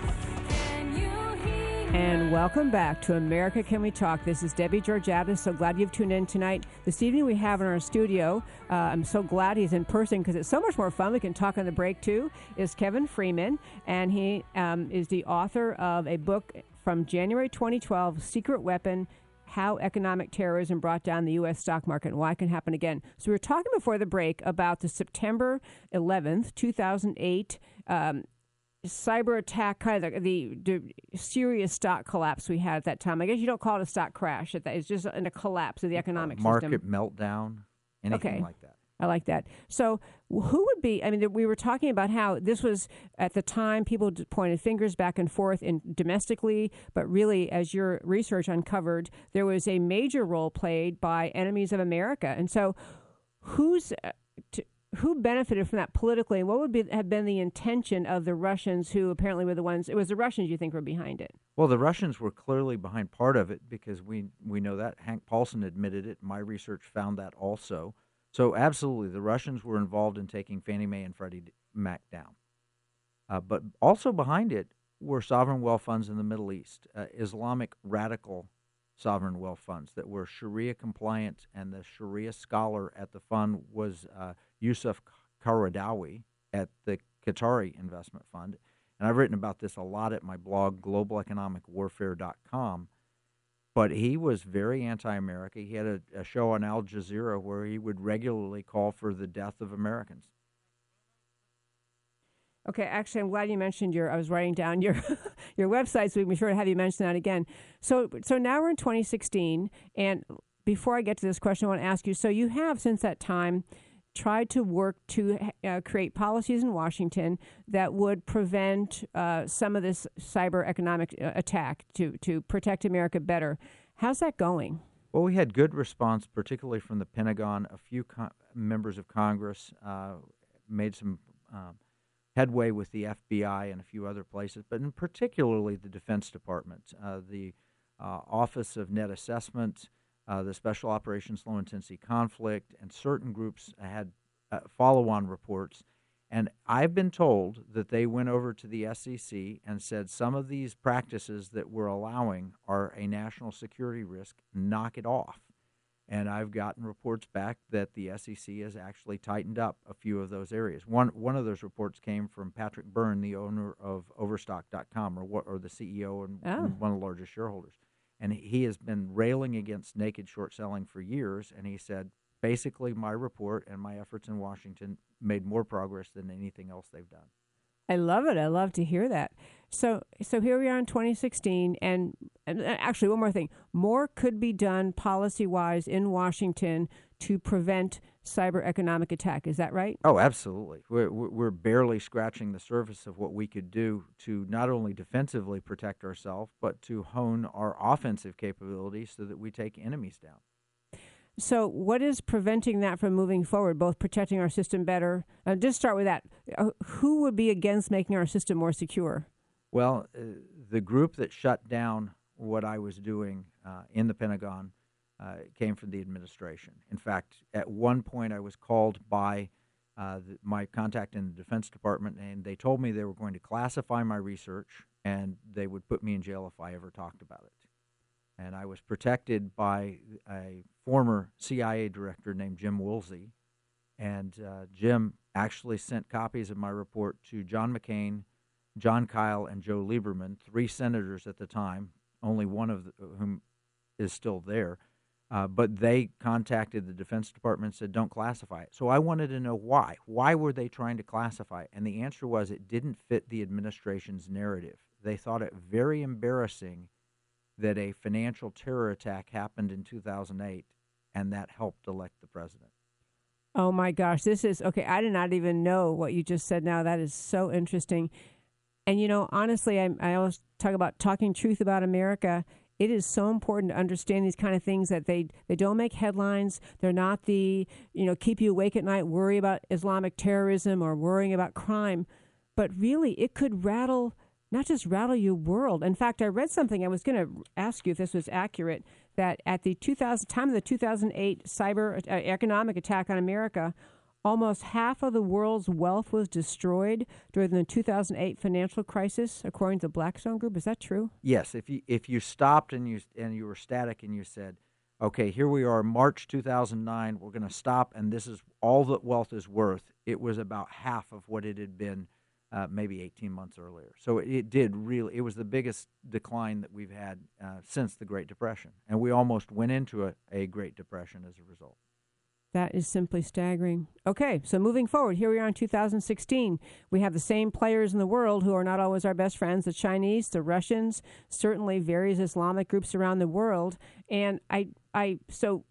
And welcome back to America Can We Talk. This is Debbie Georgiadis. So glad you've tuned in tonight. This evening we have in our studio, uh, I'm so glad he's in person because it's so much more fun. We can talk on the break too, is Kevin Freeman. And he um, is the author of a book from January twenty twelve, Secret Weapon, How Economic Terrorism Brought Down the U S Stock Market and Why It Can Happen Again. So we were talking before the break about the September eleventh, two thousand eight um, cyber attack, kind of the, the serious stock collapse we had at that time. I guess you don't call it a stock crash. It's just in a collapse of the economic Market system. Market meltdown, anything okay. like that. I like that. So who would be, I mean, we were talking about how this was, at the time, people pointed fingers back and forth in domestically, but really, as your research uncovered, there was a major role played by enemies of America. And so who's... Uh, to, Who benefited from that politically, and what would be, have been the intention of the Russians, who apparently were the ones, it was the Russians you think were behind it? Well, the Russians were clearly behind part of it because we, we know that. Hank Paulson admitted it. My research found that also. So absolutely, the Russians were involved in taking Fannie Mae and Freddie Mac down. Uh, but also behind it were sovereign wealth funds in the Middle East, uh, Islamic radical sovereign wealth funds that were Sharia compliant, and the Sharia scholar at the fund was uh, Yusuf Qaradawi at the Qatari Investment Fund. And I've written about this a lot at my blog, global economic warfare dot com. But he was very anti-America. He had a, a show on Al Jazeera where he would regularly call for the death of Americans. Okay, actually, I'm glad you mentioned your. I was writing down your your website, so we can be sure to have you mention that again. So, so now we're in twenty sixteen, and before I get to this question, I want to ask you. So, you have since that time tried to work to uh, create policies in Washington that would prevent uh, some of this cyber economic uh, attack to to protect America better. How's that going? Well, we had good response, particularly from the Pentagon. A few con- members of Congress uh, made some. Uh, headway with the F B I and a few other places, but in particularly the Defense Department, uh, the uh, Office of Net Assessment, uh, the Special Operations Low Intensity Conflict, and certain groups had uh, follow-on reports. And I've been told that they went over to the S E C and said some of these practices that we're allowing are a national security risk. Knock it off. And I've gotten reports back that the S E C has actually tightened up a few of those areas. One one of those reports came from Patrick Byrne, the owner of Overstock dot com, or what, or the C E O and, Oh. and one of the largest shareholders. And he has been railing against naked short selling for years. And he said, basically, my report and my efforts in Washington made more progress than anything else they've done. I love it. I love to hear that. So, so here we are in twenty sixteen, and, and actually, one more thing: more could be done policy-wise in Washington to prevent cyber economic attack. Is that right? Oh, absolutely. We're we're barely scratching the surface of what we could do to not only defensively protect ourselves, but to hone our offensive capabilities so that we take enemies down. So what is preventing that from moving forward, both protecting our system better? Uh, just start with that. Uh, who would be against making our system more secure? Well, uh, the group that shut down what I was doing uh, in the Pentagon uh, came from the administration. In fact, at one point I was called by uh, the, my contact in the Defense Department, and they told me they were going to classify my research and they would put me in jail if I ever talked about it. And I was protected by a former C I A director named Jim Woolsey. And uh, Jim actually sent copies of my report to John McCain, John Kyle, and Joe Lieberman, three senators at the time, only one of the, whom is still there. Uh, but they contacted the Defense Department and said, don't classify it. So I wanted to know why. Why were they trying to classify it? And the answer was it didn't fit the administration's narrative. They thought it very embarrassing that a financial terror attack happened in two thousand eight, and that helped elect the president. Oh, my gosh. This is, okay, I did not even know what you just said now. That is so interesting. And, you know, honestly, I, I always talk about talking truth about America. It is so important to understand these kind of things that they, they don't make headlines. They're not the, you know, keep you awake at night, worry about Islamic terrorism or worrying about crime. But really, it could rattle not just rattle your world. In fact, I read something, I was going to ask you if this was accurate, that at the two thousand time of the two thousand eight cyber uh, economic attack on America, almost half of the world's wealth was destroyed during the two thousand eight financial crisis, according to the Blackstone Group. Is that true? Yes. If you if you stopped and you and you were static and you said, okay, here we are, March two thousand nine, we're going to stop, and this is all that wealth is worth, it was about half of what it had been Uh, maybe eighteen months earlier. So it, it did really, it was the biggest decline that we've had uh, since the Great Depression. And we almost went into a, a Great Depression as a result. That is simply staggering. Okay, so moving forward, here we are in two thousand sixteen. We have the same players in the world who are not always our best friends, the Chinese, the Russians, certainly various Islamic groups around the world. And I, I so...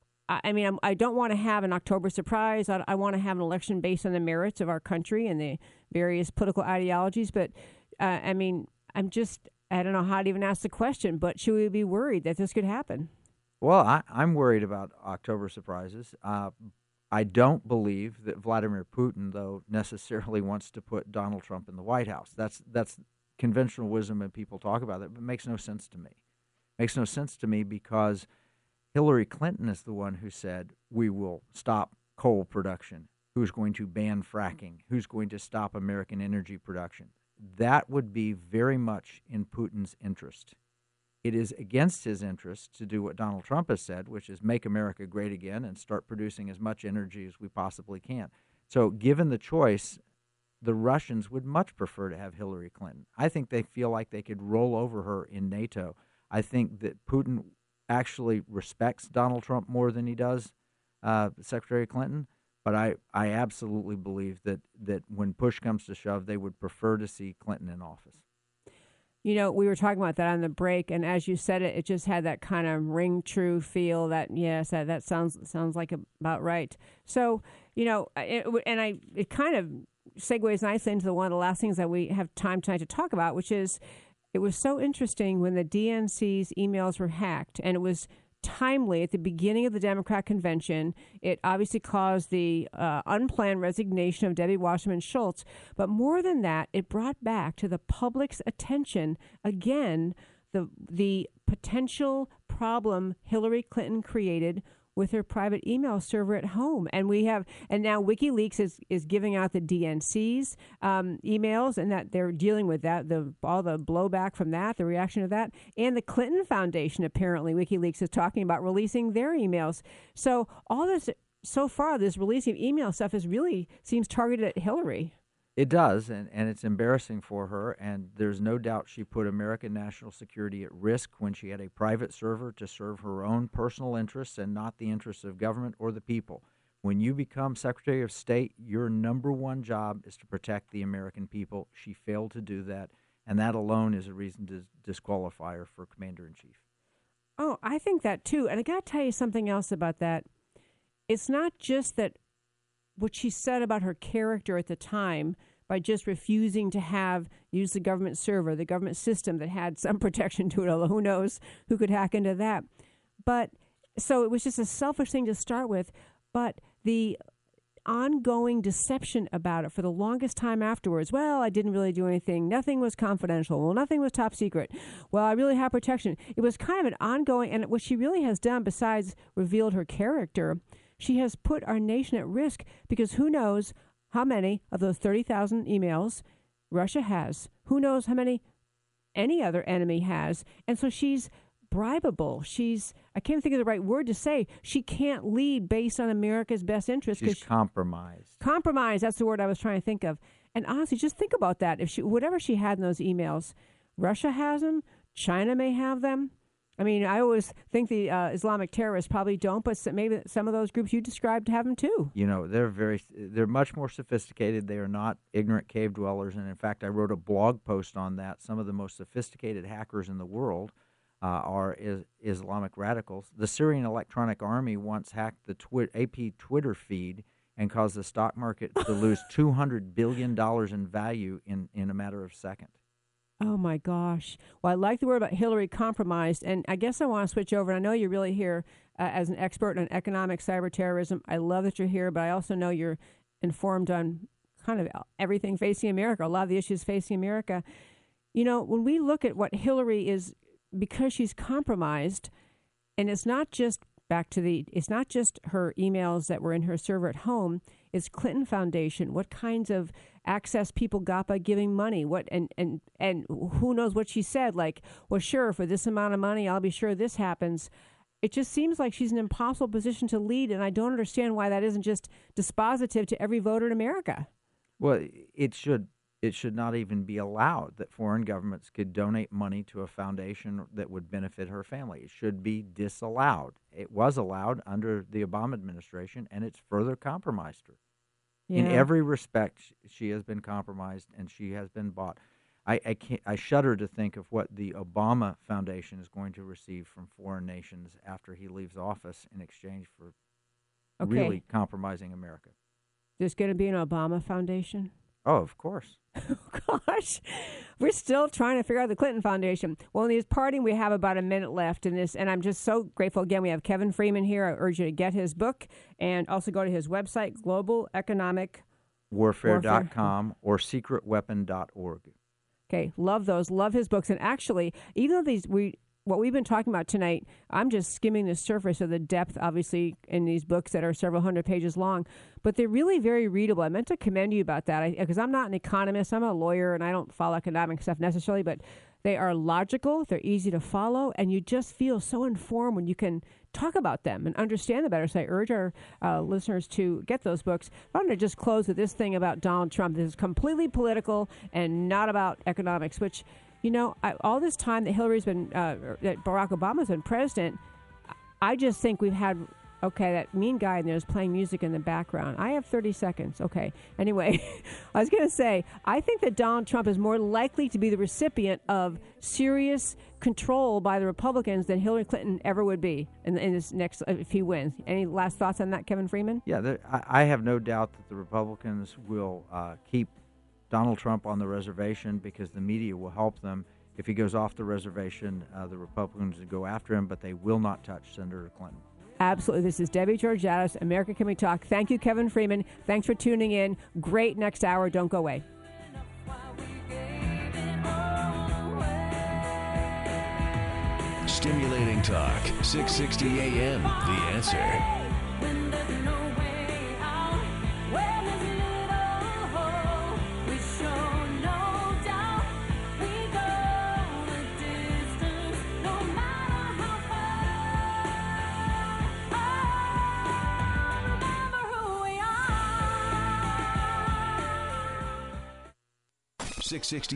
I mean, I'm, I don't want to have an October surprise. I, I want to have an election based on the merits of our country and the various political ideologies. But, uh, I mean, I'm just, I don't know how to even ask the question, but should we be worried that this could happen? Well, I, I'm worried about October surprises. Uh, I don't believe that Vladimir Putin, though, necessarily wants to put Donald Trump in the White House. That's, that's conventional wisdom, and people talk about it, but it makes no sense to me. It makes no sense to me because Hillary Clinton is the one who said we will stop coal production, who's going to ban fracking, who's going to stop American energy production. That would be very much in Putin's interest. It is against his interest to do what Donald Trump has said, which is make America great again and start producing as much energy as we possibly can. So given the choice, the Russians would much prefer to have Hillary Clinton. I think they feel like they could roll over her in NATO. I think that Putin actually respects Donald Trump more than he does uh, Secretary Clinton. But I, I absolutely believe that, that when push comes to shove, they would prefer to see Clinton in office. You know, we were talking about that on the break, and as you said it, it just had that kind of ring true feel that, yes, that, that sounds sounds like about right. So, you know, it, and I it kind of segues nicely into the, one of the last things that we have time tonight to talk about, which is it was so interesting when the D N C's emails were hacked, and it was timely at the beginning of the Democrat convention. It obviously caused the uh, unplanned resignation of Debbie Wasserman Schultz. But more than that, it brought back to the public's attention again the the potential problem Hillary Clinton created with her private email server at home. And we have, and now WikiLeaks is, is giving out the D N C's um, emails, and that they're dealing with that, the all the blowback from that, the reaction to that. And the Clinton Foundation, apparently, WikiLeaks is talking about releasing their emails. So all this, so far, this releasing of email stuff is really seems targeted at Hillary. It does, and, and it's embarrassing for her, and there's no doubt she put American national security at risk when she had a private server to serve her own personal interests and not the interests of government or the people. When you become Secretary of State, your number one job is to protect the American people. She failed to do that, and that alone is a reason to disqualify her for Commander-in-Chief. Oh, I think that too, and I got to tell you something else about that. It's not just that what she said about her character at the time by just refusing to have use the government server, the government system that had some protection to it, although who knows who could hack into that. But so it was just a selfish thing to start with, but the ongoing deception about it for the longest time afterwards. Well, I didn't really do anything. Nothing was confidential. Well, nothing was top secret. Well, I really have protection. It was kind of an ongoing, and what she really has done besides revealed her character, she has put our nation at risk, because who knows how many of those thirty thousand emails Russia has. Who knows how many any other enemy has. And so she's bribable. She's, I can't think of the right word to say. She can't lead based on America's best interest. She's compromised. Compromise, that's the word I was trying to think of. And honestly, just think about that. If she, whatever she had in those emails, Russia has them, China may have them. I mean, I always think the uh, Islamic terrorists probably don't, but maybe some of those groups you described have them too. You know, they're very, they're much more sophisticated. They are not ignorant cave dwellers. And in fact, I wrote a blog post on that. Some of the most sophisticated hackers in the world uh, are is, Islamic radicals. The Syrian Electronic Army once hacked the twi- A P Twitter feed and caused the stock market to lose two hundred billion dollars in value in, in a matter of seconds. Oh, my gosh. Well, I like the word about Hillary compromised, and I guess I want to switch over. And I know you're really here uh, as an expert on economic cyber terrorism. I love that you're here, but I also know you're informed on kind of everything facing America, a lot of the issues facing America. You know, when we look at what Hillary is, because she's compromised, and it's not just back to the, it's not just her emails that were in her server at home, it's Clinton Foundation, what kinds of access people got by giving money, what and, and, and who knows what she said, like, well, sure, for this amount of money, I'll be sure this happens. It just seems like she's in an impossible position to lead, and I don't understand why that isn't just dispositive to every voter in America. Well, it should it should not even be allowed that foreign governments could donate money to a foundation that would benefit her family. It should be disallowed. It was allowed under the Obama administration, and it's further compromised her. Yeah. In every respect, she has been compromised, and she has been bought. I, I, can't, I shudder to think of what the Obama Foundation is going to receive from foreign nations after he leaves office in exchange for okay. really compromising America. There's going to be an Obama Foundation? Oh, of course. Oh, gosh. We're still trying to figure out the Clinton Foundation. Well, in his parting, we have about a minute left in this, and I'm just so grateful. Again, we have Kevin Freeman here. I urge you to get his book and also go to his website, global economic warfare dot com or secret weapon dot org. Okay, love those. Love his books. And actually, even though these we what we've been talking about tonight, I'm just skimming the surface of the depth, obviously, in these books that are several hundred pages long, but they're really very readable. I meant to commend you about that because I'm not an economist. I'm a lawyer, and I don't follow economic stuff necessarily, but they are logical, they're easy to follow, and you just feel so informed when you can talk about them and understand them better. So I urge our uh, listeners to get those books. I want to just close with this thing about Donald Trump. This is completely political and not about economics, which, you know, I, all this time that Hillary's been, uh, that Barack Obama's been president, I just think we've had, okay, that mean guy in there is playing music in the background. I have thirty seconds. Okay. Anyway, I was going to say, I think that Donald Trump is more likely to be the recipient of serious control by the Republicans than Hillary Clinton ever would be in, in this next, if he wins. Any last thoughts on that, Kevin Freeman? Yeah, there, I, I have no doubt that the Republicans will uh, keep Donald Trump on the reservation because the media will help them. If he goes off the reservation, uh, the Republicans will go after him, but they will not touch Senator Clinton. Absolutely. This is Debbie Georgiadis, America Can We Talk. Thank you, Kevin Freeman. Thanks for tuning in. Great next hour. Don't go away. Stimulating talk. six sixty A M. The Answer. six sixty